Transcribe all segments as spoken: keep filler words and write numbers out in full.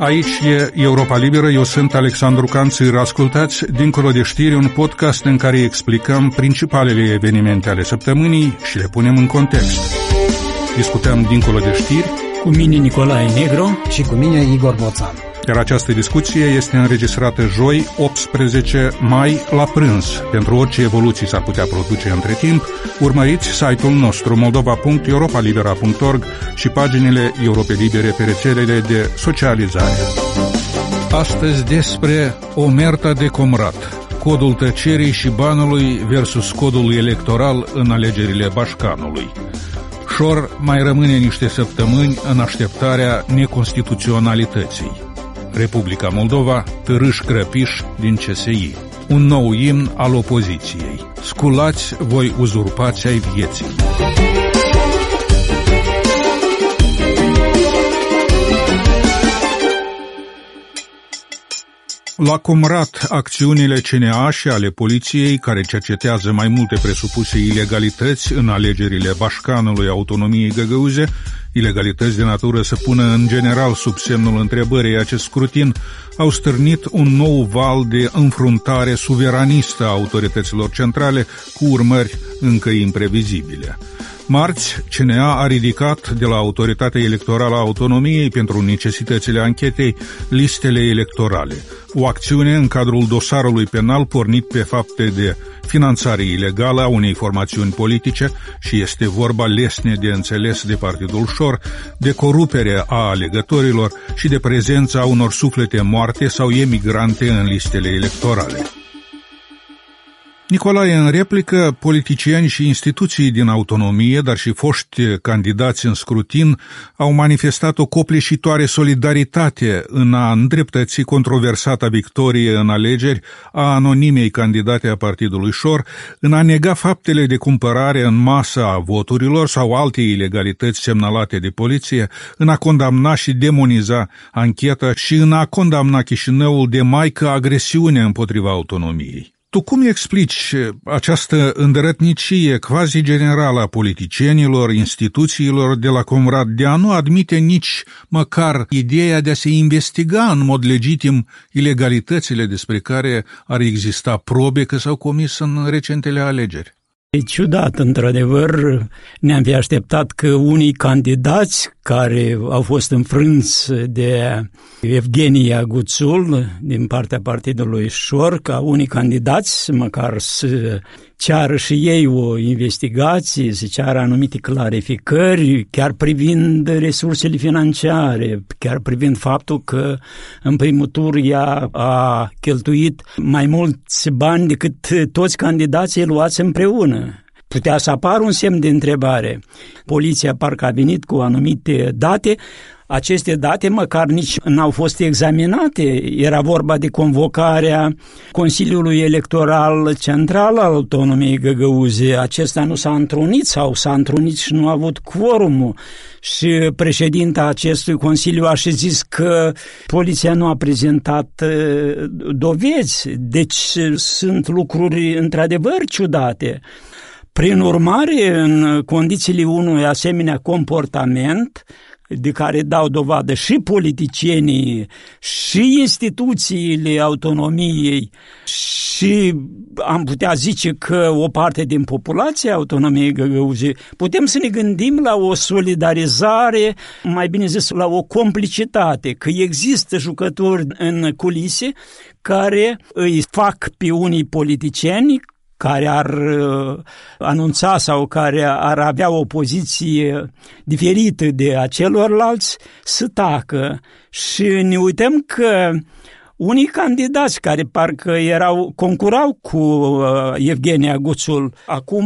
Aici e Europa Liberă, eu sunt Alexandru Canțir. Ascultați Dincolo de Știri, un podcast în care explicăm principalele evenimente ale săptămânii și le punem în context. Discutăm Dincolo de Știri cu mine Nicolae Negru și cu mine Igor Boțan. Iar această discuție este înregistrată joi, optsprezece mai, la prânz. Pentru orice evoluții s-ar putea produce între timp, urmăriți site-ul nostru moldova punct europa libera punct org și paginile Europe Libere pe rețelele de socializare. Astăzi despre omerta de comrat, codul tăcerii și banului versus codul electoral în alegerile Bașcanului. Șor mai rămâne niște săptămâni în așteptarea neconstituționalității. Republica Moldova, târâș crăpiș din C S I. Un nou imn al opoziției. Sculați voi uzurpați ai vieții. La Comrat, acțiunile C N A și ale poliției, care cercetează mai multe presupuse ilegalități în alegerile Bașcanului Autonomiei Găgăuze, ilegalități de natură să pună în general sub semnul întrebării acest scrutin, au stârnit un nou val de înfruntare suveranistă a autorităților centrale cu urmări încă imprevizibile. Marți, C N A a ridicat de la Autoritatea Electorală a Autonomiei pentru necesitățile anchetei listele electorale, o acțiune în cadrul dosarului penal pornit pe fapte de finanțare ilegală a unei formațiuni politice și este vorba lesne de înțeles de Partidul Șor, de corupere a alegătorilor și de prezența unor suflete moarte sau emigrante în listele electorale. Nicolae, în replică, politicieni și instituții din autonomie, dar și foști candidați în scrutin, au manifestat o copleșitoare solidaritate în a îndreptăți controversata victorie în alegeri a anonimei candidate a Partidului Șor, în a nega faptele de cumpărare în masă a voturilor sau alte ilegalități semnalate de poliție, în a condamna și demoniza ancheta și în a condamna Chișinăul de maică agresiune împotriva autonomiei. Tu cum explici această îndărătnicie quasi-generală a politicienilor, instituțiilor de la Comrat de a nu admite nici măcar ideea de a se investiga în mod legitim ilegalitățile despre care ar exista probe că s-au comis în recentele alegeri? E ciudat, într-adevăr, ne-am fi așteptat că unii candidați care au fost înfrânți de Evgenia Guțul din partea Partidului Șor, ca unii candidați măcar să ceară și ei o investigație, să ceară anumite clarificări, chiar privind resursele financiare, chiar privind faptul că în primul tur ea a cheltuit mai mulți bani decât toți candidații luați împreună. Putea să apară un semn de întrebare. Poliția parcă a venit cu anumite date. Aceste date măcar nici n-au fost examinate. Era vorba de convocarea Consiliului Electoral Central al Autonomiei Găgăuze. Acesta nu s-a întrunit sau s-a întrunit și nu a avut quorumul. Și președinta acestui Consiliu a și zis că poliția nu a prezentat dovezi. Deci sunt lucruri într-adevăr ciudate. Prin urmare, în condițiile unui asemenea comportament, de care dau dovadă și politicienii, și instituțiile autonomiei, și am putea zice că o parte din populația Autonomiei Găgăuze, putem să ne gândim la o solidarizare, mai bine zis, la o complicitate, că există jucători în culise care îi fac pe unii politicieni care ar uh, anunța sau care ar avea o poziție diferită de a celorlalți, să tacă. Și ne uităm că unii candidați care parcă erau, concurau cu uh, Evgenia Guțul, acum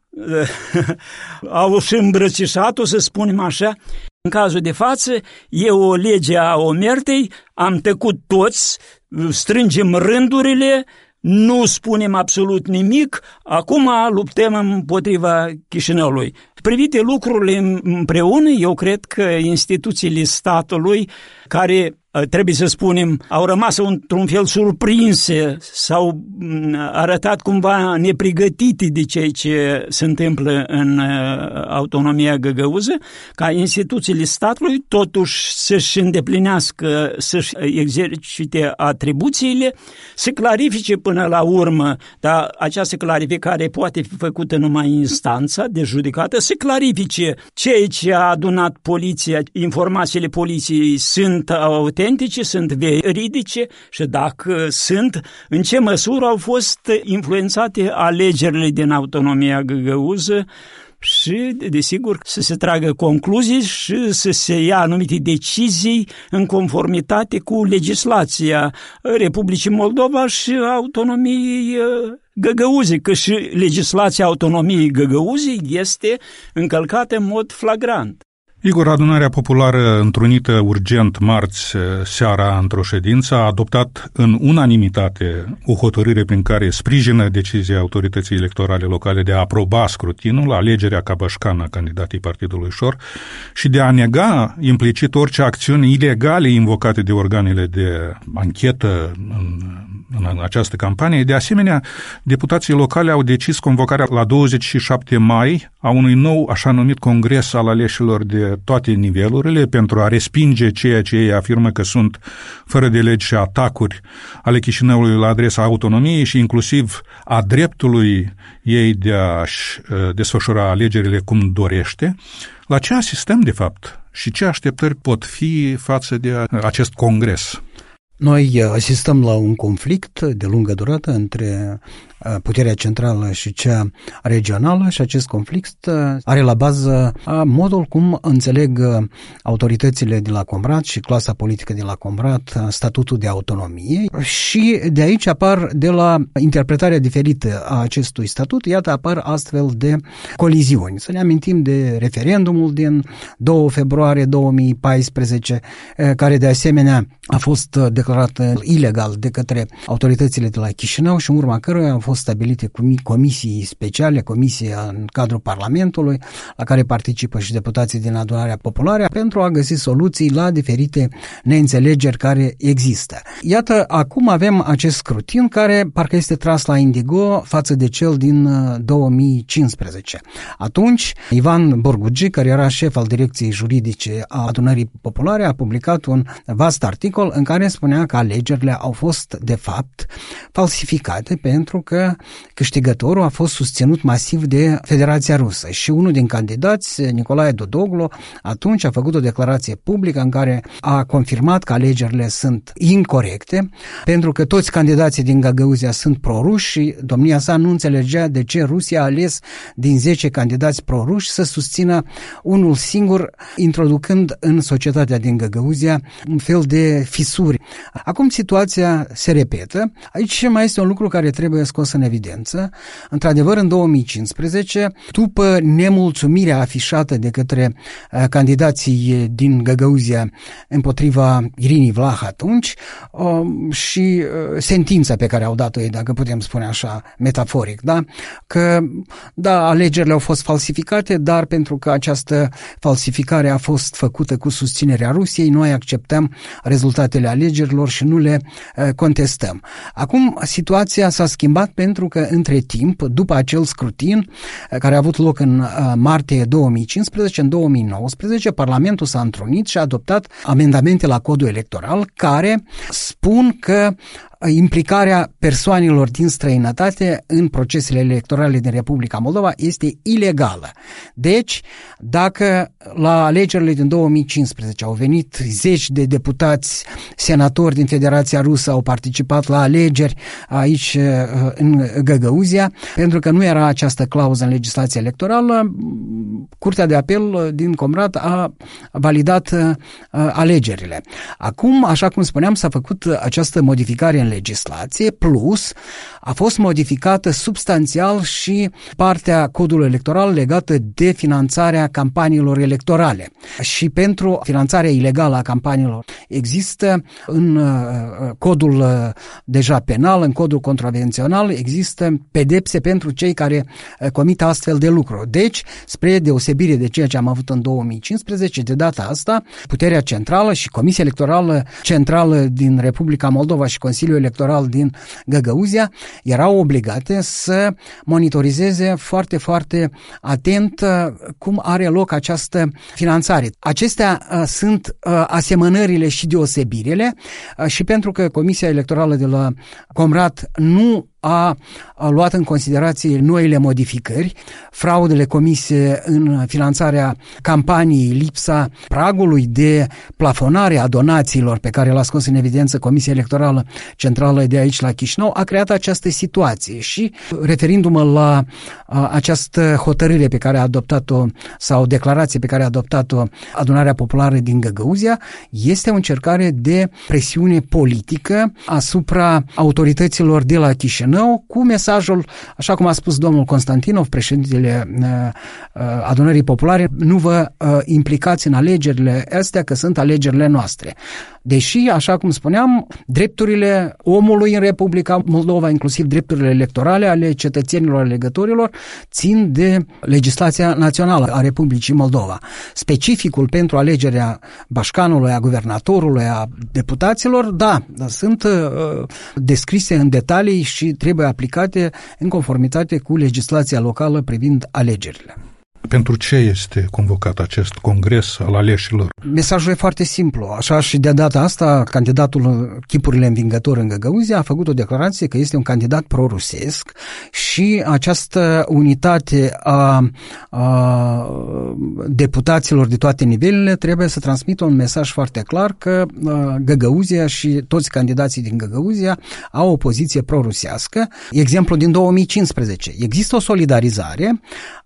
uh, au și îmbrățișat-o, să spunem așa. În cazul de față, e o lege a omertei, am tăcut toți, strângem rândurile, nu spunem absolut nimic, acum luptăm împotriva Chișinăului. Privite lucrurile împreună, eu cred că instituțiile statului care trebuie să spunem, au rămas într-un fel surprinse, s-au arătat cumva nepregătite de ceea ce se întâmplă în autonomia găgăuză, ca instituțiile statului totuși să-și îndeplinească, să-și exercite atribuțiile, să clarifice până la urmă, dar această clarificare poate fi făcută numai în instanța de judecată, să clarifice ceea ce a adunat poliția, informațiile poliției sunt autentice, sunt veridice și dacă sunt, în ce măsură au fost influențate alegerile din autonomia găgăuză și, desigur, să se tragă concluzii și să se ia anumite decizii în conformitate cu legislația Republicii Moldova și autonomiei Găgăuzii, că și legislația autonomiei Găgăuzii este încălcată în mod flagrant. Igor, adunarea populară întrunită urgent marți seara într-o ședință a adoptat în unanimitate o hotărâre prin care sprijină decizia autorității electorale locale de a aproba scrutinul, alegerea Cabașcan a candidatei Partidului Șor și de a nega implicit orice acțiuni ilegale invocate de organele de anchetă în, în această campanie. De asemenea, deputații locale au decis convocarea la douăzeci și șapte mai a unui nou așa numit congres al aleșilor de toate nivelurile pentru a respinge ceea ce ei afirmă că sunt fără de legi și atacuri ale Chișinăului la adresa autonomiei și inclusiv a dreptului ei de a-și desfășura alegerile cum dorește. La ce asistăm de fapt și ce așteptări pot fi față de acest congres? Noi asistăm la un conflict de lungă durată între puterea centrală și cea regională și acest conflict are la bază modul cum înțeleg autoritățile de la Comrat și clasa politică de la Comrat statutul de autonomie și de aici apar, de la interpretarea diferită a acestui statut, iată apar astfel de coliziuni. Să ne amintim de referendumul din doi februarie două mii paisprezece, care de asemenea a fost declarat ilegal de către autoritățile de la Chișinău și în urma căruia au fost stabilite comisii speciale, comisia în cadrul Parlamentului, la care participă și deputații din Adunarea Populară, pentru a găsi soluții la diferite neînțelegeri care există. Iată, acum avem acest scrutin care parcă este tras la indigo față de cel din două mii cincisprezece. Atunci, Ivan Borgugi, care era șef al direcției juridice a Adunării Populare, a publicat un vast articol în care spunea că alegerile au fost, de fapt, falsificate pentru că câștigătorul a fost susținut masiv de Federația Rusă și unul din candidați, Nicolae Dodoglu, atunci a făcut o declarație publică în care a confirmat că alegerile sunt incorecte, pentru că toți candidații din Găgăuzia sunt proruși și domnia sa nu înțelegea de ce Rusia a ales din zece candidați proruși să susțină unul singur, introducând în societatea din Găgăuzia un fel de fisuri. Acum situația se repetă. Aici mai este un lucru care trebuie scos în evidență. Într-adevăr, în două mii cincisprezece, după nemulțumirea afișată de către uh, candidații din Găgăuzia împotriva Irinii Vlah atunci uh, și uh, sentința pe care au dat-o ei, dacă putem spune așa, metaforic, da? Că, da, alegerile au fost falsificate, dar pentru că această falsificare a fost făcută cu susținerea Rusiei, noi acceptăm rezultatele alegerilor și nu le uh, contestăm. Acum, situația s-a schimbat pentru că, între timp, după acel scrutin care a avut loc în martie două mii cincisprezece, în două mii nouăsprezece, Parlamentul s-a întrunit și a adoptat amendamente la codul electoral care spun că implicarea persoanelor din străinătate în procesele electorale din Republica Moldova este ilegală. Deci, dacă la alegerile din două mii cincisprezece au venit zeci de deputați, senatori din Federația Rusă, au participat la alegeri aici în Găgăuzia, pentru că nu era această clauză în legislația electorală, Curtea de Apel din Comrat a validat alegerile. Acum, așa cum spuneam, s-a făcut această modificare în legislație, plus a fost modificată substanțial și partea codului electoral legată de finanțarea campaniilor electorale. Și pentru finanțarea ilegală a campaniilor există în codul deja penal, în codul contravențional, există pedepse pentru cei care comit astfel de lucruri. Deci, spre deosebire de ceea ce am avut în două mii cincisprezece, de data asta, puterea centrală și Comisia Electorală Centrală din Republica Moldova și Consiliul Electoral din Găgăuzia erau obligate să monitorizeze foarte, foarte atent cum are loc această finanțare. Acestea sunt asemănările și deosebirile și pentru că Comisia Electorală de la Comrat nu a luat în considerație noile modificări, fraudele comise în finanțarea campaniei, lipsa pragului de plafonare a donațiilor pe care l-a scos în evidență Comisia Electorală Centrală de aici la Chișinău, a creat această situație și, referindu-mă la această hotărâre pe care a adoptat-o sau declarație pe care a adoptat-o Adunarea Populară din Găgăuzia, este o încercare de presiune politică asupra autorităților de la Chișinău, cu mesajul, așa cum a spus domnul Constantinov, președintele Adunării Populare, nu vă implicați în alegerile astea, că sunt alegerile noastre. Deși, așa cum spuneam, drepturile omului în Republica Moldova, inclusiv drepturile electorale ale cetățenilor, alegătorilor, țin de legislația națională a Republicii Moldova. Specificul pentru alegerea bașcanului, a guvernatorului, a deputaților, da, sunt uh, descrise în detalii și trebuie aplicate în conformitate cu legislația locală privind alegerile. Pentru ce este convocat acest congres al aleșilor? Mesajul e foarte simplu. Așa și de data asta, candidatul Chipurile Învingător în Găgăuzia a făcut o declarație că este un candidat pro-rusesc și această unitate a, a deputaților de toate nivelele trebuie să transmită un mesaj foarte clar că Găgăuzia și toți candidații din Găgăuzia au o poziție pro-rusească. Exemplu din două mii cincisprezece. Există o solidarizare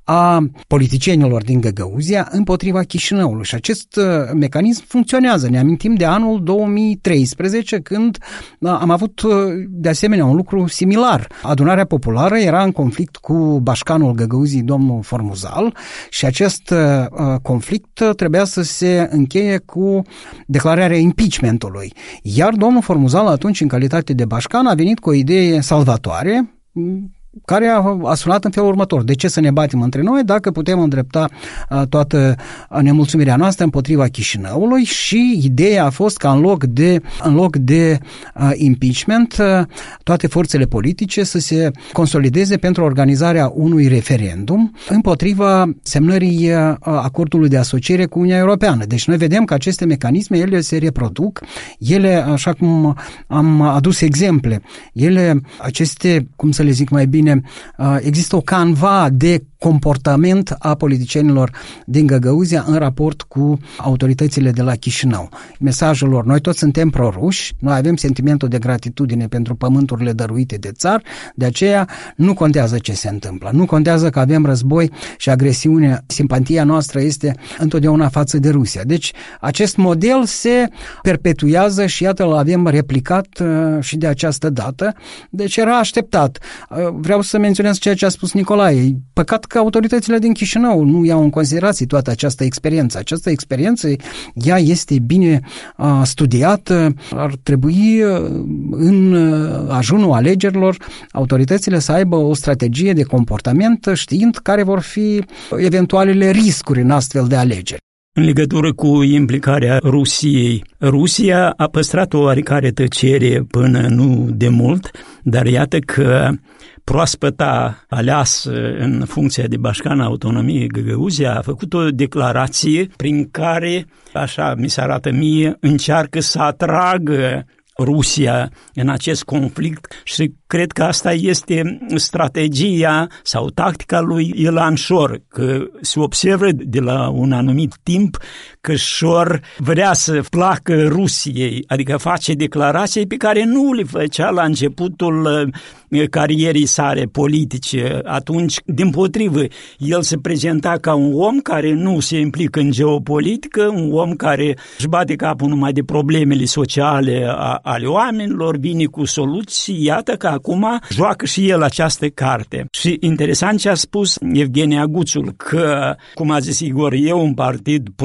a politicienilor din Găgăuzia împotriva Chișinăului și acest mecanism funcționează. Ne amintim de anul două mii treisprezece, când am avut de asemenea un lucru similar. Adunarea Populară era în conflict cu bașcanul Găgăuzii, domnul Formuzal, și acest conflict trebuia să se încheie cu declararea impeachmentului. Iar domnul Formuzal, atunci, în calitate de bașcan, a venit cu o idee salvatoare, care a, a sunat în felul următor. De ce să ne batem între noi dacă putem îndrepta a, toată nemulțumirea noastră împotriva Chișinăului? Și ideea a fost ca în loc de, în loc de a, impeachment, a, toate forțele politice să se consolideze pentru organizarea unui referendum împotriva semnării a, acordului de asociere cu Uniunea Europeană. Deci noi vedem că aceste mecanisme, ele se reproduc, ele, așa cum am adus exemple, ele, aceste, cum să le zic mai bine, există o canva de comportament a politicienilor din Găgăuzia în raport cu autoritățile de la Chișinău. Mesajul lor: noi toți suntem proruși, noi avem sentimentul de gratitudine pentru pământurile dăruite de țar, de aceea nu contează ce se întâmplă, nu contează că avem război și agresiune, simpatia noastră este întotdeauna față de Rusia. Deci acest model se perpetuează și iată îl avem replicat și de această dată, deci era așteptat. Vreau să menționez ceea ce a spus Nicolae. Păcat că autoritățile din Chișinău nu iau în considerație toată această experiență. Această experiență, ea este bine uh, studiată. Ar trebui uh, în uh, ajunul alegerilor autoritățile să aibă o strategie de comportament știind care vor fi eventualele riscuri în astfel de alegeri. În legătură cu implicarea Rusiei, Rusia a păstrat o oarecare tăcere până nu de mult, dar iată că proaspăta aleasă în funcția de bașcan a autonomiei Găgăuzia a făcut o declarație prin care, așa mi se arată mie, încearcă să atragă Rusia în acest conflict și cred că asta este strategia sau tactica lui Ilan Șor, că se observă de la un anumit timp că Șor vrea să placă Rusiei, adică face declarații pe care nu le făcea la începutul carierei sale politice. Atunci, dimpotrivă, el se prezenta ca un om care nu se implică în geopolitică, un om care își bate capul numai de problemele sociale a, ale oamenilor, vine cu soluții. Iată că acum joacă și el această carte. Și interesant ce a spus Evgeni Aguțul, că, cum a zis Igor, e un partid pro-rus,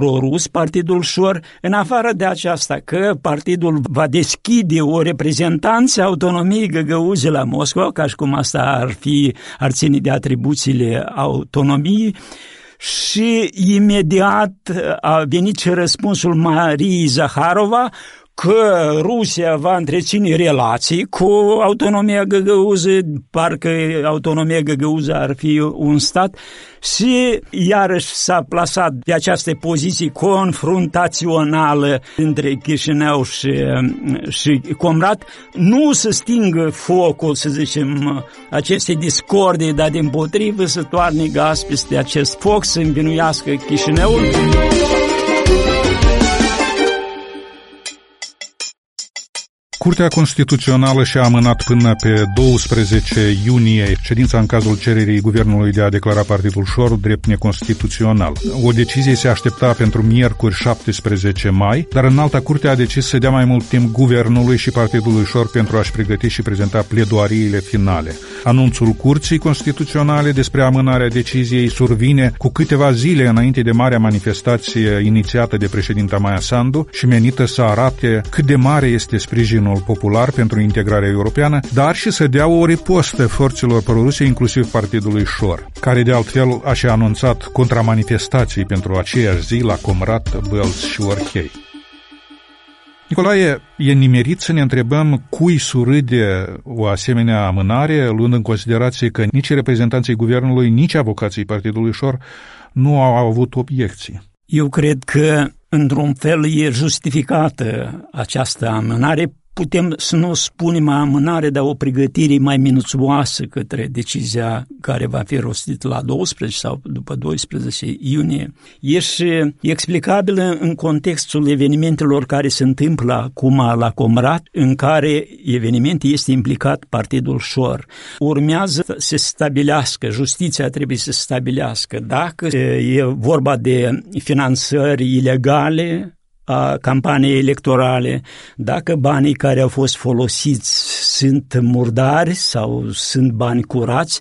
fost Partidul Șor, în afară de aceasta că partidul va deschide o reprezentanță a autonomiei găgăuze la Moscova, ca și cum asta ar fi, ar ține de atribuțiile autonomiei, și imediat a venit și răspunsul Mariei Zaharova că Rusia va întreține relații cu autonomia găgăuză, parcă autonomia găgăuză ar fi un stat, și iarăși s-a plasat de această poziție confruntațională între Chișinău și, și Comrat, nu să stingă focul, să zicem, aceste discordii, dar dimpotrivă să toarne gaz peste acest foc, să învinuiască Chișinăul. Curtea Constituțională și-a amânat până pe doisprezece iunie ședința în cazul cererii guvernului de a declara Partidul Șor drept neconstituțional. O decizie se aștepta pentru miercuri șaptesprezece mai, dar Înalta Curte a decis să dea mai mult timp guvernului și Partidului Șor pentru a-și pregăti și prezenta pledoariile finale. Anunțul Curții Constituționale despre amânarea deciziei survine cu câteva zile înainte de marea manifestație inițiată de președinta Maia Sandu și menită să arate cât de mare este sprijinul popular pentru integrarea europeană, dar și să dea o ripostă forțelor proruse, inclusiv Partidului Șor, care de altfel a și anunțat contramanifestații pentru aceeași zi la Comrat, Bălți și Orhei. Nicolae, e nimerit să ne întrebăm cui surâde o asemenea amânare, luând în considerație că nici reprezentanții guvernului, nici avocații Partidului Șor nu au avut obiecții. Eu cred că, într-un fel, e justificată această amânare. Putem să nu spunem amânare, dar o pregătire mai minuțioasă către decizia care va fi rostită la doisprezece sau după doisprezece iunie. E și explicabilă în contextul evenimentelor care se întâmplă acum la Comrat, în care evenimentul este implicat Partidul Șor. Urmează să se stabilească, justiția trebuie să stabilească dacă e vorba de finanțări ilegale a campaniei electorale, dacă banii care au fost folosiți sunt murdari sau sunt bani curați,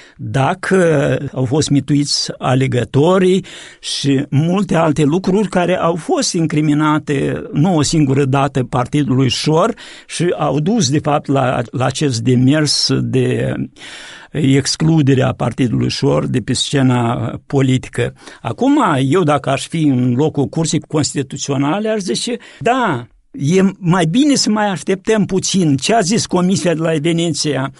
dacă au fost mituiți alegătorii și multe alte lucruri care au fost incriminate nu o singură dată Partidului Șor și au dus de fapt la, la acest demers de excluderea Partidului Șor de pe scena politică. Acum, eu dacă aș fi în locul Curții Constituționale, aș zice, da, e mai bine să mai așteptăm puțin. Ce a zis Comisia de la Veneția?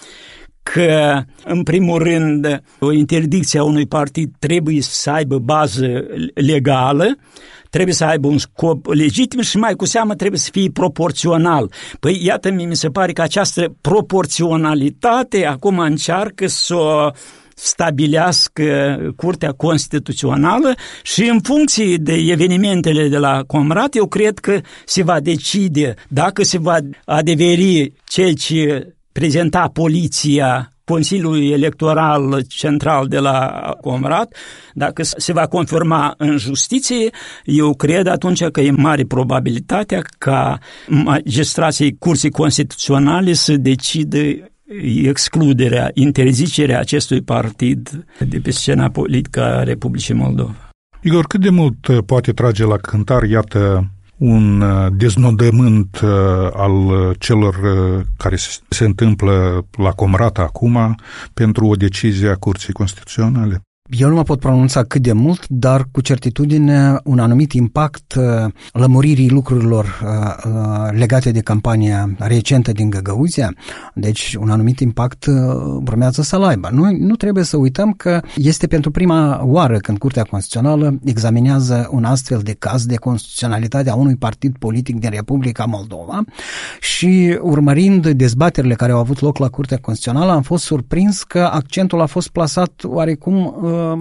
Că, în primul rând, o interdicție a unui partid trebuie să aibă bază legală, trebuie să aibă un scop legitim și mai cu seamă trebuie să fie proporțional. Păi, iată, mi se pare că această proporționalitate acum încearcă să o stabilească Curtea Constituțională și în funcție de evenimentele de la Comrat, eu cred că se va decide dacă se va adeveri cel ce prezenta poliția Consiliului Electoral Central de la Comrat, dacă se va confirma în justiție, eu cred atunci că e mare probabilitatea ca magistrații Curții Constituționale să decidă excluderea, interzicerea acestui partid de pe scena politică a Republicii Moldova. Igor, cât de mult poate trage la cântar, iată, un deznodământ al celor care se întâmplă la Comrat acum pentru o decizie a Curții Constituționale? Eu nu mă pot pronunța cât de mult, dar cu certitudine un anumit impact lămuririi lucrurilor legate de campania recentă din Găgăuzia, deci un anumit impact urmează să-l aibă. Nu, nu trebuie să uităm că este pentru prima oară când Curtea Constituțională examinează un astfel de caz de constituționalitate a unui partid politic din Republica Moldova și urmărind dezbaterile care au avut loc la Curtea Constituțională am fost surprins că accentul a fost plasat oarecum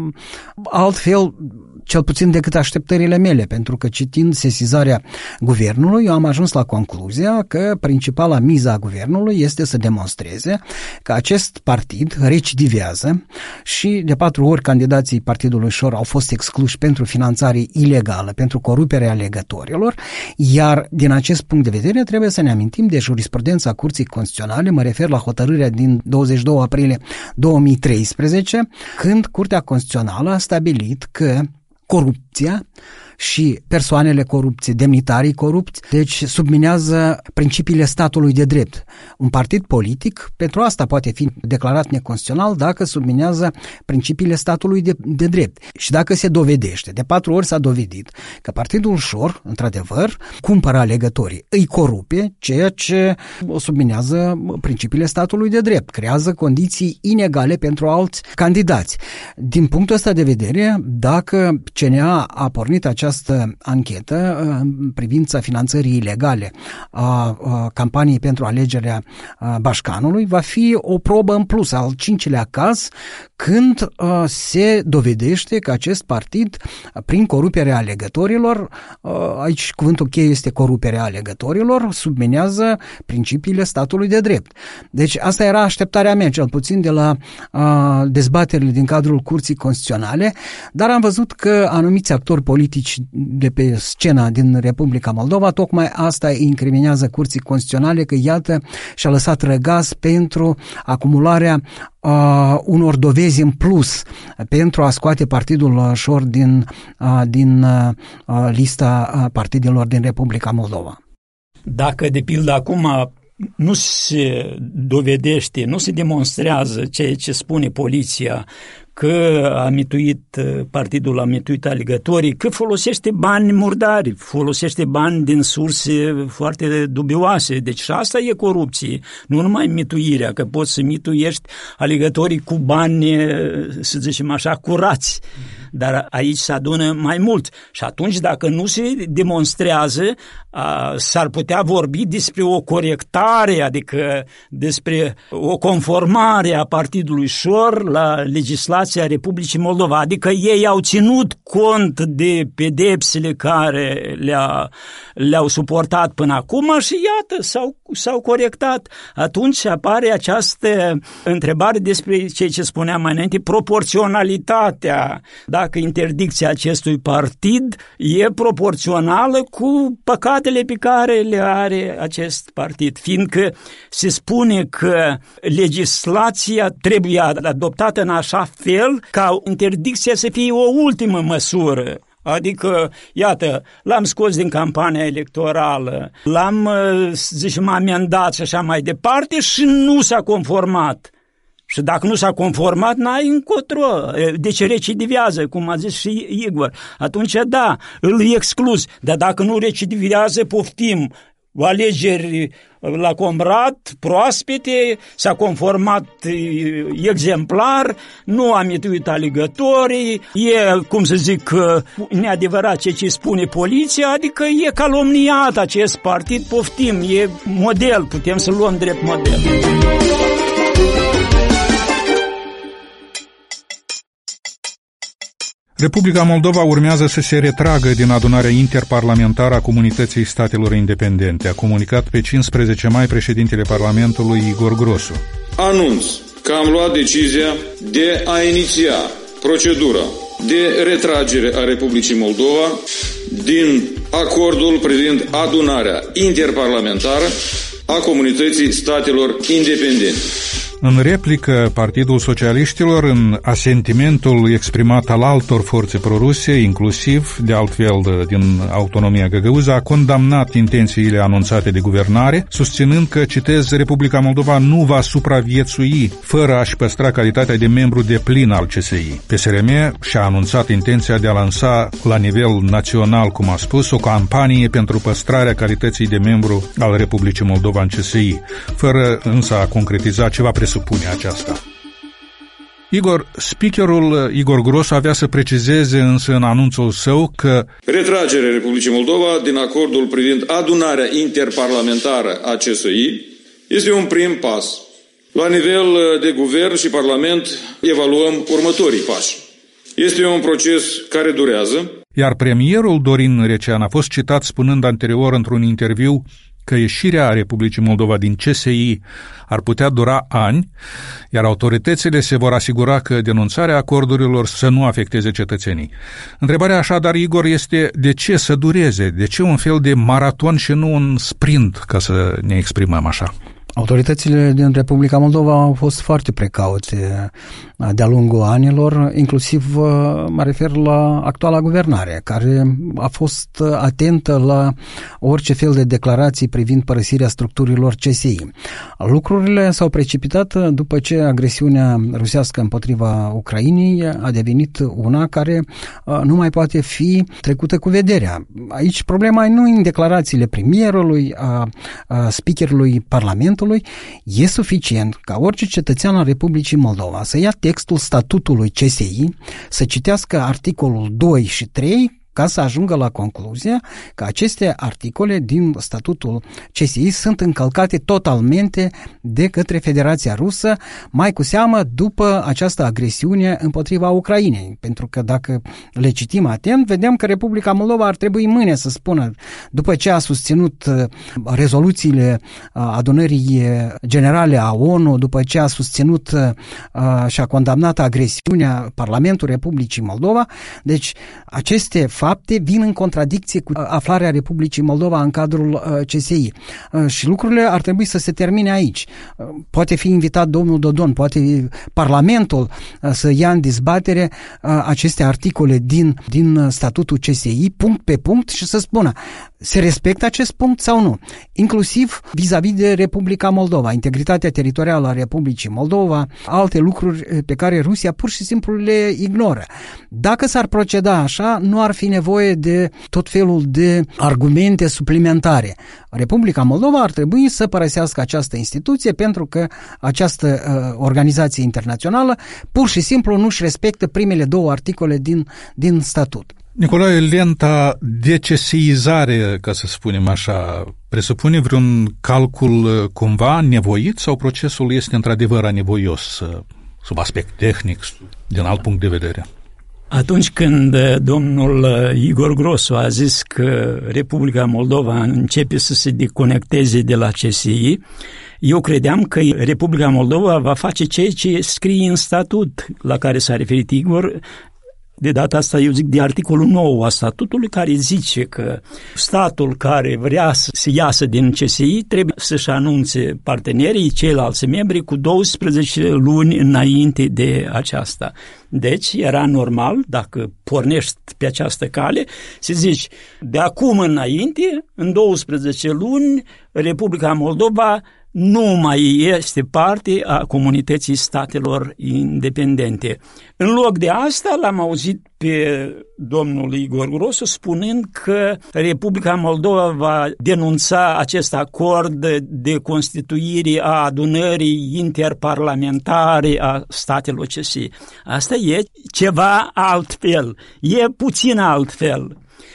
altfel, cel puțin decât așteptările mele, pentru că citind sesizarea guvernului, eu am ajuns la concluzia că principala miză a guvernului este să demonstreze că acest partid recidivează și de patru ori candidații Partidului Șor au fost excluși pentru finanțare ilegală, pentru coruperea alegătorilor, iar din acest punct de vedere trebuie să ne amintim de jurisprudența Curții Constituționale, mă refer la hotărârea din douăzeci și doi aprilie două mii treisprezece, când Curtea Constituțională a stabilit că corupția și persoanele corupte, demnitarii corupți, deci subminează principiile statului de drept. Un partid politic pentru asta poate fi declarat neconstituțional dacă subminează principiile statului de, de drept. Și dacă se dovedește, de patru ori s-a dovedit că Partidul Șor, într-adevăr, cumpără alegătorii, îi corupe, ceea ce subminează principiile statului de drept, creează condiții inegale pentru alți candidați. Din punctul ăsta de vedere, dacă C N A a pornit această anchetă în privința finanțării ilegale a campaniei pentru alegerea Bașcanului, va fi o probă în plus, al cincilea caz, când se dovedește că acest partid, prin coruperea alegătorilor, aici cuvântul cheie este coruperea alegătorilor, subminează principiile statului de drept. Deci asta era așteptarea mea, cel puțin de la uh, dezbaterile din cadrul Curții Constituționale, dar am văzut că anumiți actori politici de pe scena din Republica Moldova tocmai asta incriminează Curții Constituționale, că iată și-a lăsat răgaz pentru acumularea uh, unor dovezi în plus pentru a scoate Partidul Șor din, uh, din uh, lista partidelor din Republica Moldova. Dacă, de pildă, acum nu se dovedește, nu se demonstrează ceea ce spune poliția, că a mituit, partidul a mituit alegătorii, că folosește bani murdari, folosește bani din surse foarte dubioase. Deci și asta e corupție, nu numai mituirea, că poți să mituiești alegătorii cu bani, să zicem așa, curați. Dar aici se adună mai mult. Și atunci, dacă nu se demonstrează, a, s-ar putea vorbi despre o corectare, adică despre o conformare a Partidului Șor la legislația Republicii Moldova. Adică ei au ținut cont de pedepsele care le-a, le-au suportat până acum și iată, s-au, s-au corectat. Atunci apare această întrebare despre ceea ce spuneam mai înainte, proporționalitatea. Dacă interdicția acestui partid e proporțională cu păcatele pe care le are acest partid, fiindcă se spune că legislația trebuie adoptată în așa fel ca interdicția să fie o ultimă măsură. Adică, iată, l-am scos din campania electorală, l-am, zicem, amendat și așa mai departe și nu s-a conformat. Și dacă nu s-a conformat, n-ai încotro. Deci recidivează, cum a zis și Igor. Atunci, da, îl exclus. Dar dacă nu recidivează, poftim. Alegeri la Comrat, proaspete, s-a conformat exemplar, nu a mituit alegătorii, e, cum să zic, neadevărat ce ce spune poliția, adică e calomniat acest partid, poftim, e model, putem să luăm drept model. Republica Moldova urmează să se retragă din adunarea interparlamentară a Comunității Statelor Independente, a comunicat pe cincisprezece mai președintele Parlamentului Igor Grosu. Anunț că am luat decizia de a iniția procedura de retragere a Republicii Moldova din acordul privind adunarea interparlamentară a Comunității Statelor Independente. În replică, Partidul Socialiștilor, în asentimentul exprimat al altor forțe proruse, inclusiv, de altfel, din autonomia găgăuză, a condamnat intențiile anunțate de guvernare, susținând că, citez, Republica Moldova nu va supraviețui fără a-și păstra calitatea de membru deplin al C S I. P S R M și-a anunțat intenția de a lansa la nivel național, cum a spus, o campanie pentru păstrarea calității de membru al Republicii Moldova în C S I, fără însă a concretiza ce va presupune aceasta. Igor, speakerul Igor Grosu avea să precizeze însă în anunțul său că retragerea Republicii Moldova din acordul privind adunarea interparlamentară a C S I este un prim pas. La nivel de guvern și parlament evaluăm următorii pași. Este un proces care durează. Iar premierul Dorin Recean a fost citat spunând anterior într-un interviu că ieșirea Republicii Moldova din C S I ar putea dura ani, iar autoritățile se vor asigura că denunțarea acordurilor să nu afecteze cetățenii. Întrebarea așadar, Igor, este de ce să dureze? De ce un fel de maraton și nu un sprint, ca să ne exprimăm așa? Autoritățile din Republica Moldova au fost foarte precaute de-a lungul anilor, inclusiv mă refer la actuala guvernare, care a fost atentă la orice fel de declarații privind părăsirea structurilor C S I. Lucrurile s-au precipitat după ce agresiunea rusească împotriva Ucrainei a devenit una care nu mai poate fi trecută cu vederea. Aici problema nu e în declarațiile premierului, a, a speakerului Parlamentului. E suficient ca orice cetățean al Republicii Moldova să ia textul statutului C S I, să citească articolul doi și trei, ca să ajungă la concluzia că aceste articole din statutul C S I sunt încălcate totalmente de către Federația Rusă, mai cu seamă după această agresiune împotriva Ucrainei. Pentru că dacă le citim atent, vedem că Republica Moldova ar trebui mâine să spună, după ce a susținut rezoluțiile adunării generale a ONU, după ce a susținut și a condamnat agresiunea Parlamentul Republicii Moldova, deci aceste fapte vin în contradicție cu aflarea Republicii Moldova în cadrul C S I. Și lucrurile ar trebui să se termine aici. Poate fi invitat domnul Dodon, poate Parlamentul să ia în dezbatere aceste articole din, din statutul C S I, punct pe punct, și să spună se respectă acest punct sau nu. Inclusiv vis-a-vis de Republica Moldova, integritatea teritorială a Republicii Moldova, alte lucruri pe care Rusia pur și simplu le ignoră. Dacă s-ar proceda așa, nu ar fi nevoie de tot felul de argumente suplimentare. Republica Moldova ar trebui să părăsească această instituție pentru că această uh, organizație internațională pur și simplu nu-și respectă primele două articole din, din statut. Nicolae, lenta decesiizare, ca să spunem așa, presupune vreun calcul cumva nevoit sau procesul este într-adevăr anevoios, sub aspect tehnic, din alt punct de vedere? Atunci când domnul Igor Grosu a zis că Republica Moldova începe să se deconecteze de la C S I, eu credeam că Republica Moldova va face ceea ce scrie în statut la care s-a referit Igor. De data asta eu zic de articolul nouă a statutului, care zice că statul care vrea să se iasă din C S I trebuie să-și anunțe partenerii, ceilalți membri, cu douăsprezece luni înainte de aceasta. Deci era normal, dacă pornești pe această cale, să zici, de acum înainte, în douăsprezece luni, Republica Moldova nu mai este parte a comunității statelor independente. În loc de asta l-am auzit pe domnul Igor Grosu spunând că Republica Moldova va denunța acest acord de constituire a adunării interparlamentare a statelor C S I. Asta e ceva altfel, e puțin altfel.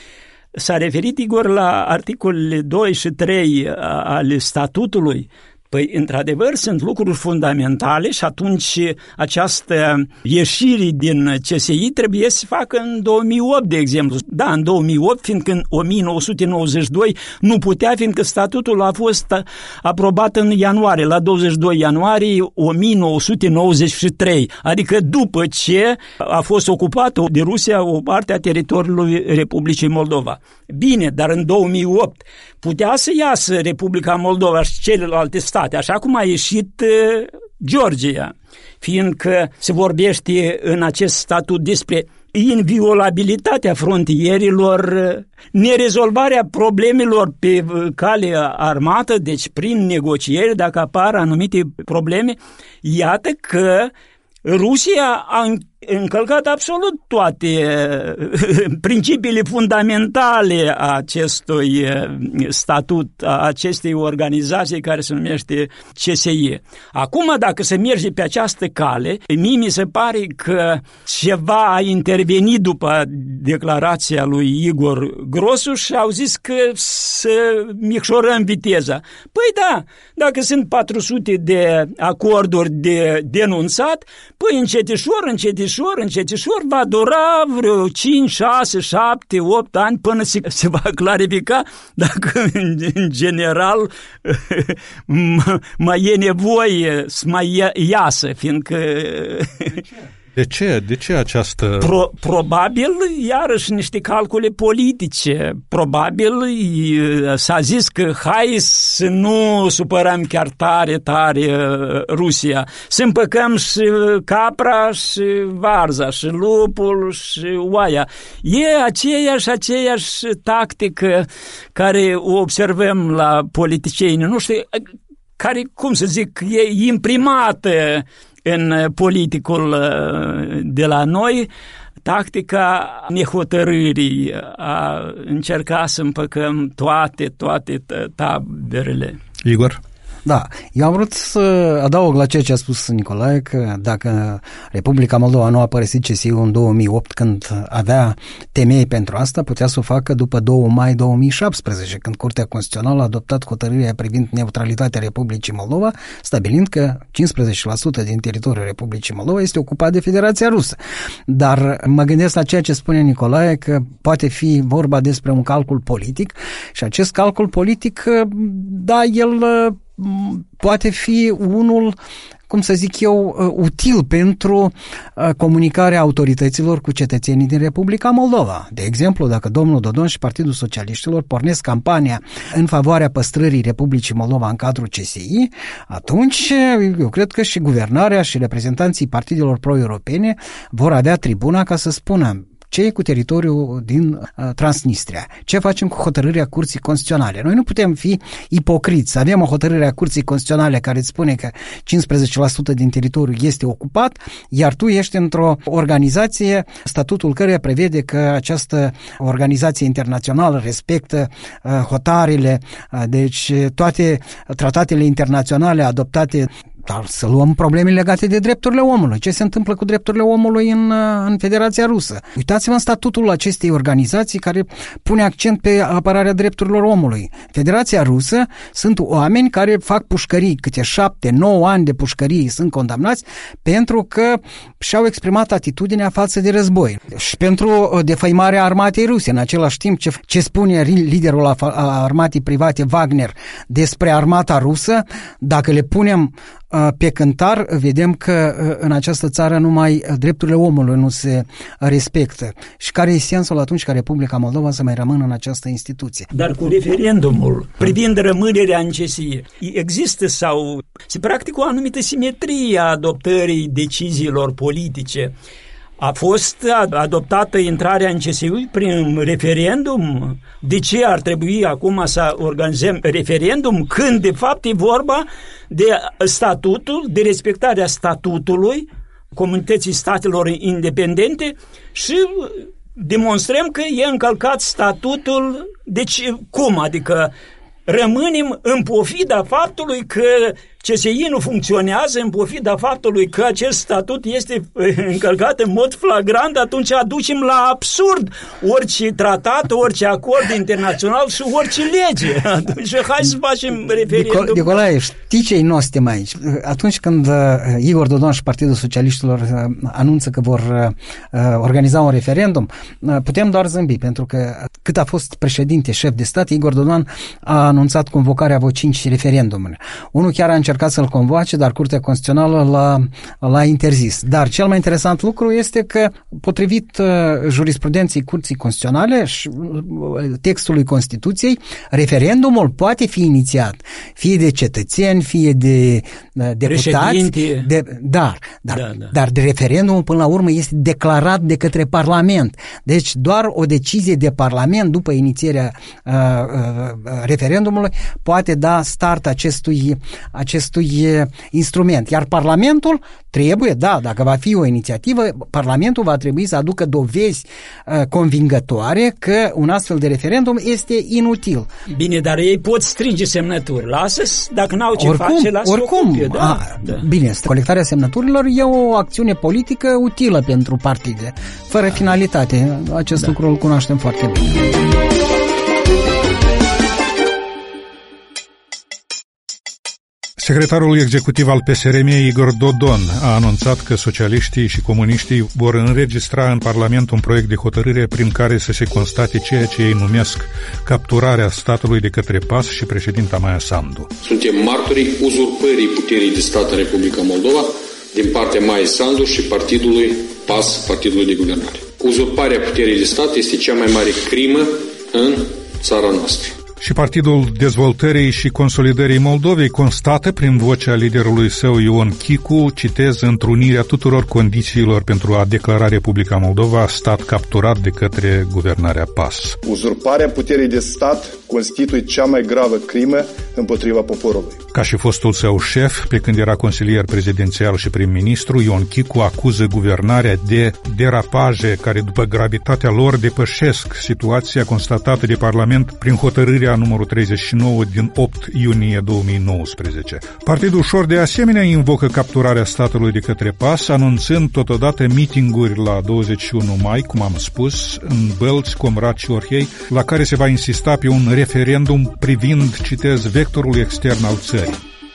S-a referit Igor la articolele doi și trei ale statutului. Păi, într-adevăr, sunt lucruri fundamentale și atunci această ieșire din C S I trebuie să se facă în două mii opt, de exemplu. Da, în două mii opt, fiindcă în o mie nouă sute nouăzeci și doi nu putea, fiindcă statutul a fost aprobat în ianuarie, la douăzeci și doi ianuarie o mie nouă sute nouăzeci și trei, adică după ce a fost ocupată de Rusia o parte a teritoriului Republicii Moldova. Bine, dar în două mii opt putea să iasă Republica Moldova și celelalte state, așa cum a ieșit uh, Georgia, fiindcă se vorbește în acest statut despre inviolabilitatea frontierilor, nerezolvarea problemelor pe cale armată, deci prin negocieri, dacă apar anumite probleme. Iată că Rusia a încălcat absolut toate principiile fundamentale a acestui statut, a acestei organizații care se numește C S I. Acum, dacă se merge pe această cale, mie mi se pare că ceva a intervenit după declarația lui Igor Grosu și au zis că să micșorăm viteza. Păi da, dacă sunt patru sute de acorduri de denunțat, păi încetișor, încetișor, încetișor va dura vreo cinci, șase, șapte, opt ani până se, se va clarifica dacă în general mai e nevoie să mai iasă, fiindcă De ce? De ce această... Pro, probabil, iarăși, niște calcule politice. Probabil s-a zis că hai să nu supărăm chiar tare, tare Rusia. Să împăcăm și capra, și varza, și lupul, și oaia. E aceeași, aceeași tactică care o observăm la politicieni noștri, care, cum să zic, e imprimată în politicul de la noi, tactica nehotărârii, a încerca să împăcăm toate, toate taberele. Igor? Da, eu am vrut să adaug la ceea ce a spus Nicolae, că dacă Republica Moldova nu a părăsit C S I-ul în două mii opt, când avea temei pentru asta, putea să o facă după doi mai două mii șaptesprezece, când Curtea Constituțională a adoptat hotărârea privind neutralitatea Republicii Moldova, stabilind că cincisprezece la sută din teritoriul Republicii Moldova este ocupat de Federația Rusă. Dar mă gândesc la ceea ce spune Nicolae, că poate fi vorba despre un calcul politic și acest calcul politic, da, el poate fi unul, cum să zic eu, util pentru comunicarea autorităților cu cetățenii din Republica Moldova. De exemplu, dacă domnul Dodon și Partidul Socialiștilor pornesc campania în favoarea păstrării Republicii Moldova în cadrul C S I, atunci eu cred că și guvernarea și reprezentanții partidelor pro-europene vor avea tribuna ca să spună ce e cu teritoriul din uh, Transnistria? Ce facem cu hotărârea Curții Constituționale? Noi nu putem fi ipocriți. Să avem o hotărâre a Curții Constituționale care îți spune că cincisprezece la sută din teritoriu este ocupat, iar tu ești într-o organizație, statutul căreia prevede că această organizație internațională respectă uh, hotarele, uh, deci toate tratatele internaționale adoptate. Dar să luăm probleme legate de drepturile omului. Ce se întâmplă cu drepturile omului în, în Federația Rusă? Uitați-vă în statutul acestei organizații care pune accent pe apărarea drepturilor omului. Federația Rusă sunt oameni care fac pușcării, câte șapte, nouă ani de pușcării sunt condamnați pentru că și-au exprimat atitudinea față de război și pentru defăimarea armatei ruse. În același timp, ce, ce spune liderul armatei private Wagner despre armata rusă, dacă le punem pe cântar, vedem că în această țară numai drepturile omului nu se respectă. Și care e sensul atunci ca Republica Moldova să mai rămână în această instituție? Dar cu referendumul privind rămânerea în C S I, există sau se practică o anumită simetrie a adoptării deciziilor politice. A fost adoptată intrarea în C S I prin referendum? De ce ar trebui acum să organizăm referendum când de fapt e vorba de statutul, de respectarea statutului Comunității Statelor Independente și demonstrăm că e încălcat statutul? Deci cum? Adică rămânem în pofida faptului că C S I nu funcționează, în pofida faptului că acest statut este încălcat în mod flagrant, atunci aducem la absurd orice tratat, orice acord internațional și orice lege. Atunci hai să facem referendum. Nicolae, știi ce-i nostim aici? Atunci când Igor Dodon și Partidul Socialiștilor anunță că vor organiza un referendum, putem doar zâmbi, pentru că cât a fost președinte, șef de stat, Igor Dodon a anunțat convocarea vreo cinci referendumuri. Unul chiar a încercat să-l convoace, dar Curtea Constituțională l-a, l-a interzis. Dar cel mai interesant lucru este că, potrivit uh, jurisprudenței Curții Constituționale și uh, textului Constituției, referendumul poate fi inițiat fie de cetățeni, fie de uh, deputați. De, dar, dar, da, da. dar de referendumul, până la urmă, este declarat de către Parlament. Deci, doar o decizie de Parlament, după inițierea uh, uh, referendumului, poate da start acestui acestui instrument. Iar Parlamentul trebuie, da, dacă va fi o inițiativă, Parlamentul va trebui să aducă dovezi uh, convingătoare că un astfel de referendum este inutil. Bine, dar ei pot strânge semnături. Lasă-s, dacă n-au ce oricum, face, lasă oricum, o copie, da? A, da. Bine, colectarea semnăturilor e o acțiune politică utilă pentru partide, fără da. finalitate. Acest da. lucru îl cunoaștem foarte bine. Secretarul executiv al P S R M, Igor Dodon, a anunțat că socialiștii și comuniștii vor înregistra în Parlament un proiect de hotărâre prin care să se constate ceea ce ei numesc capturarea statului de către P A S și președinta Maia Sandu. Suntem martorii uzurpării puterii de stat în Republica Moldova din partea Maii Sandu și partidului P A S, partidului de guvernare. Uzurparea puterii de stat este cea mai mare crimă în țara noastră. Și Partidul Dezvoltării și Consolidării Moldovei constată prin vocea liderului său Ion Chicu, citez, întrunirea tuturor condițiilor pentru a declara Republica Moldova stat capturat de către guvernarea P A S. Uzurparea puterii de stat constituie cea mai gravă crimă împotriva poporului. Ca și fostul său șef, pe când era consilier prezidențial și prim-ministru, Ion Chicu acuză guvernarea de derapaje care, după gravitatea lor, depășesc situația constatată de Parlament prin hotărârea numărul treizeci și nouă din opt iunie două mii nouăsprezece. Partidul Șor de asemenea invocă capturarea statului de către P A S, anunțând totodată mitinguri la douăzeci și unu mai, cum am spus, în Bălți, Comrat și Orhei, la care se va insista pe un referendum privind, citez, vectorul extern al țării.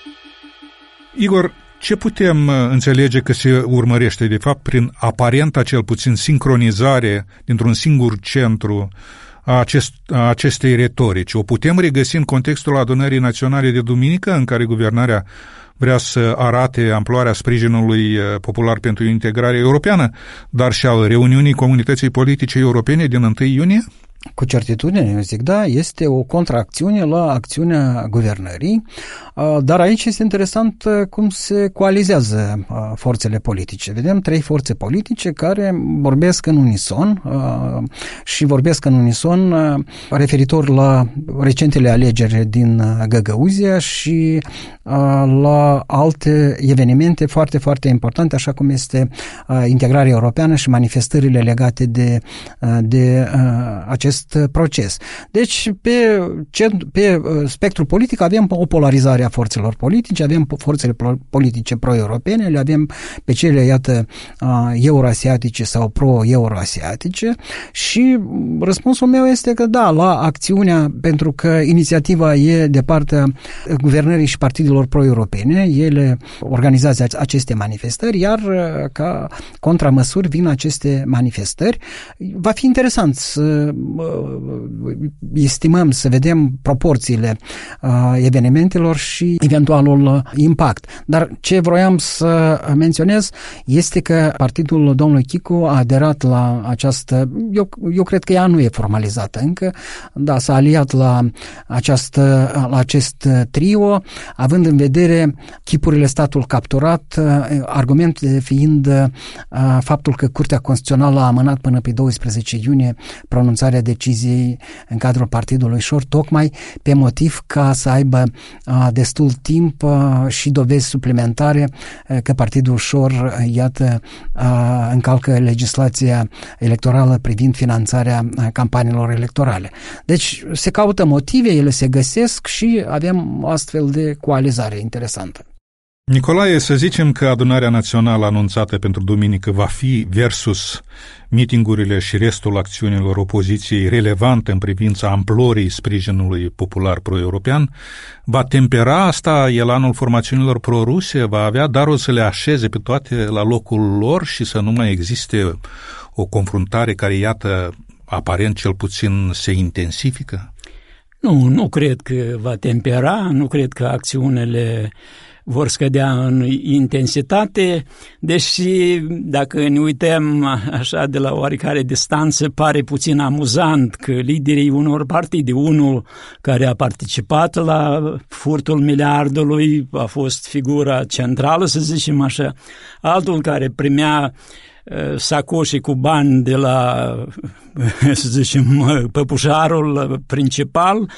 Igor, ce putem înțelege că se urmărește de fapt prin aparenta cel puțin sincronizare dintr-un singur centru a, acest, a acestei retorici? O putem regăsi în contextul Adunării Naționale de duminică, în care guvernarea vrea să arate amploarea sprijinului popular pentru integrare europeană, dar și al reuniunii comunității politice europene din întâi iunie? Cu certitudine, eu zic, da, este o contraacțiune la acțiunea guvernării, dar aici este interesant cum se coalizează forțele politice. Vedem trei forțe politice care vorbesc în unison și vorbesc în unison referitor la recentele alegeri din Găgăuzia și la alte evenimente foarte, foarte importante, așa cum este integrarea europeană și manifestările legate de, de acest proces. Deci, pe, pe spectrul politic avem o polarizare a forțelor politice, avem forțele politice pro-europene, le avem pe cele, iată, euroasiatice sau pro-euroasiatice și răspunsul meu este că da, la acțiunea, pentru că inițiativa e de partea guvernării și partidelor pro-europene, ele organizează aceste manifestări, iar ca contramăsuri vin aceste manifestări. Va fi interesant să estimăm, să vedem proporțiile evenimentelor și eventualul impact. Dar ce vroiam să menționez este că partidul domnului Chicu a aderat la această, eu, eu cred că ea nu e formalizată încă, da, s-a aliat la, această, la acest trio, având în vedere chipurile statul capturat, argumentul fiind faptul că Curtea Constituțională a amânat până pe doisprezece iunie pronunțarea deciziei în cadrul Partidului Șor, tocmai pe motiv ca să aibă uh, destul timp uh, și dovezi suplimentare uh, că Partidul Șor, iată, uh, încalcă legislația electorală privind finanțarea uh, campaniilor electorale. Deci se caută motive, ele se găsesc și avem astfel de coalizare interesantă. Nicolae, să zicem că adunarea națională anunțată pentru duminică va fi versus mitingurile și restul acțiunilor opoziției relevante în privința amplorii sprijinului popular pro-european, va tempera asta elanul formațiunilor pro-ruse, va avea darul să le așeze pe toate la locul lor și să nu mai existe o confruntare care, iată, aparent cel puțin se intensifică? Nu, nu cred că va tempera, nu cred că acțiunile vor scădea în intensitate, deși dacă ne uităm așa de la oarecare distanță, pare puțin amuzant că liderii unor partide, unul care a participat la furtul miliardului, a fost figura centrală, să zicem așa, altul care primea sacoșii cu bani de la, să zicem, păpușarul principal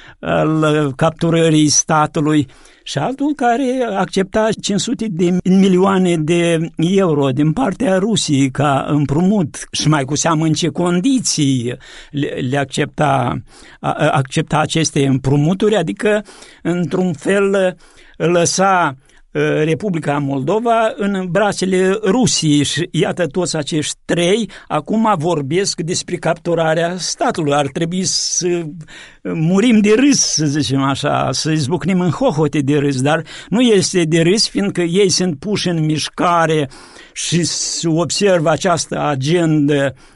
al capturării statului și altul care accepta cinci sute de milioane de euro din partea Rusiei ca împrumut și mai cu seamă în ce condiții le, le accepta, accepta aceste împrumuturi, adică într-un fel lăsa Republica Moldova în brațele Rusiei și iată toți acești trei acum vorbesc despre capturarea statului. Ar trebui să murim de râs, să zicem așa, să izbucnim în hohote de râs, dar nu este de râs, fiindcă ei sunt puși în mișcare și observă această agendă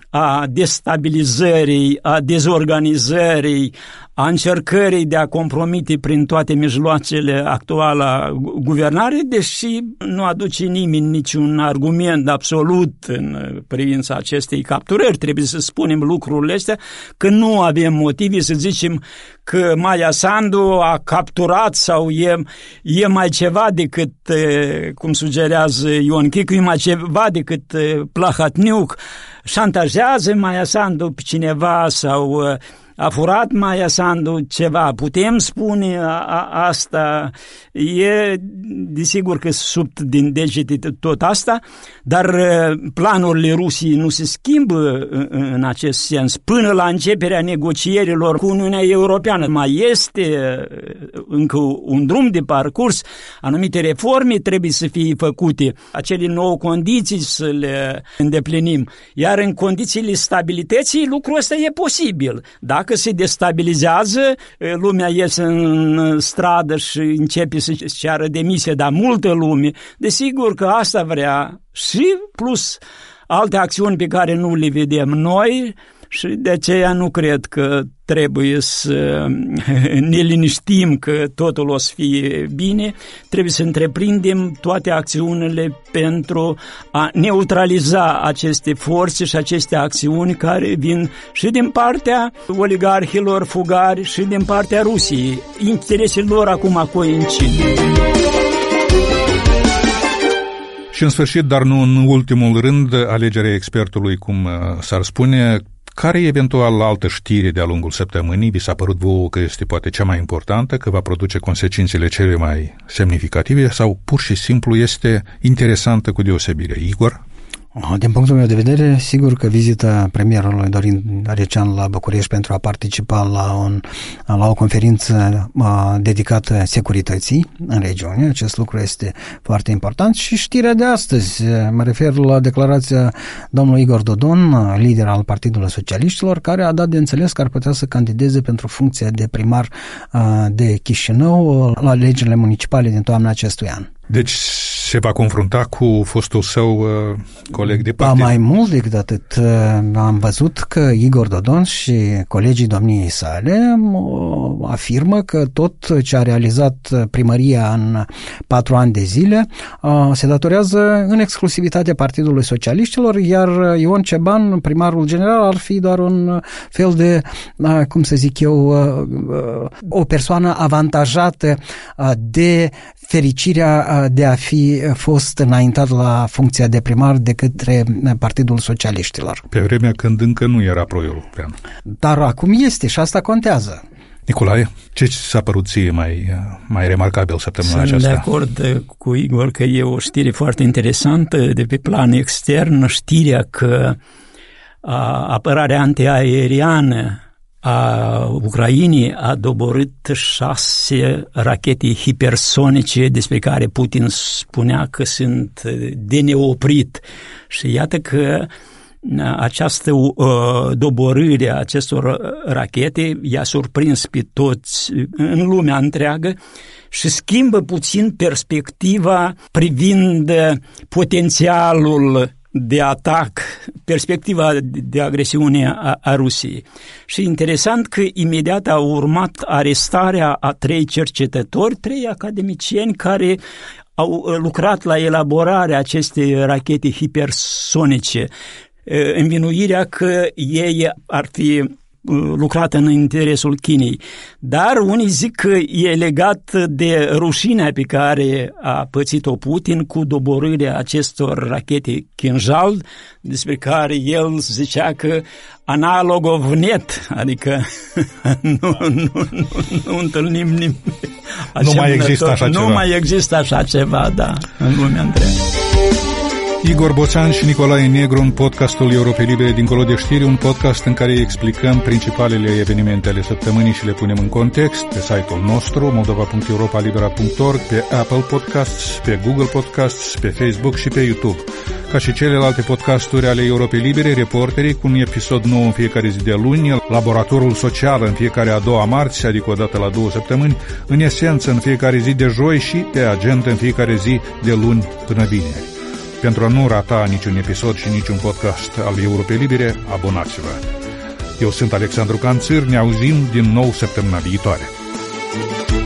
a destabilizării, a dezorganizării, a încercării de a compromite prin toate mijloacele actuala guvernare, deși nu aduce nimeni niciun argument absolut în privința acestei capturări. Trebuie să spunem lucrurile astea, că nu avem motive să zicem că Maia Sandu a capturat sau e, e mai ceva decât, cum sugerează Ion Chicu, e mai ceva decât Plahatniuc, șantajează Maia Sandu pe cineva sau a furat Maia Sandu ceva. Putem spune a, a, asta, e desigur că sub din degete tot asta, dar planurile Rusiei nu se schimbă în acest sens. Până la începerea negocierilor cu Uniunea Europeană mai este încă un drum de parcurs, anumite reforme trebuie să fie făcute, acele nouă condiții să le îndeplinim, iar în condițiile stabilității lucrul ăsta e posibil. Dacă se destabilizează, lumea iese în stradă și începe să ceară demisie, dar multă lume, desigur că asta vrea și plus alte acțiuni pe care nu le vedem noi și de aceea nu cred că trebuie să ne liniștim că totul o să fie bine, trebuie să întreprindem toate acțiunile pentru a neutraliza aceste forțe și aceste acțiuni care vin și din partea oligarhilor fugari și din partea Rusiei. Interesele lor acum coincid. Și în sfârșit, dar nu în ultimul rând, alegerea expertului, cum s-ar spune. Care e eventual altă știre de-a lungul săptămânii? Vi s-a părut vouă că este poate cea mai importantă, că va produce consecințele cele mai semnificative sau pur și simplu este interesantă cu deosebire? Igor? Din punctul meu de vedere, sigur că vizita premierului Dorin Arecean la București pentru a participa la, un, la o conferință uh, dedicată securității în regiune, acest lucru este foarte important. Și știrea de astăzi, mă refer la declarația domnului Igor Dodon, lider al Partidului Socialiștilor, care a dat de înțeles că ar putea să candideze pentru funcția de primar uh, de Chișinău la alegerile municipale din toamna acestui an. Deci se va confrunta cu fostul său uh, coleg de partid. Mai mult decât atât, uh, am văzut că Igor Dodon și colegii domniei sale uh, afirmă că tot ce a realizat primăria în patru ani de zile uh, se datorează în exclusivitate Partidului Socialiștilor, iar Ion Ceban, primarul general, ar fi doar un fel de, uh, cum să zic eu, uh, uh, o persoană avantajată uh, de fericirea de a fi fost înaintat la funcția de primar de către Partidul Socialiștilor. Pe vremea când încă nu era pro-european. Dar acum este și asta contează. Nicolae, ce s-a părut ție mai, mai remarcabil săptămâna Sunt aceasta? Sunt de acord cu Igor că e o știre foarte interesantă de pe plan extern, știrea că a, apărarea antiaeriană a Ucrainei a doborât șase rachete hipersonice despre care Putin spunea că sunt de neoprit. Și iată că această uh, doborâre a acestor rachete i-a surprins pe toți în lumea întreagă și schimbă puțin perspectiva privind potențialul de atac, perspectiva de agresiune a, a Rusiei. Și interesant că imediat a urmat arestarea a trei cercetători, trei academicieni care au lucrat la elaborarea acestei rachete hipersonice, învinuirea că ei ar fi lucrat în interesul Chinei. Dar unii zic că e legat de rușinea pe care a pățit-o Putin cu doborârea acestor rachete Kinjal, despre care el zicea că analogov-net, adică nu, nu, nu, nu întâlnim nimic. Nu mai există așa ceva. Nu mai există așa ceva, da, în lumea întreagă. Igor Boțan și Nicolae Negru în podcastul Europei Libere dincolo de știri, un podcast în care explicăm principalele evenimente ale săptămânii și le punem în context pe site-ul nostru moldova punct europa libera punct org, pe Apple Podcasts, pe Google Podcasts, pe Facebook și pe YouTube. Ca și celelalte podcasturi ale Europei Libere, Reporterii cu un episod nou în fiecare zi de luni, Laboratorul Social în fiecare a doua marți, adică o dată la două săptămâni, În Esență în fiecare zi de joi și pe Agenda în fiecare zi de luni până vineri. Pentru a nu rata niciun episod și niciun podcast al Europei Libere, abonați-vă. Eu sunt Alexandru Canțir, ne auzim din nou săptămâna viitoare.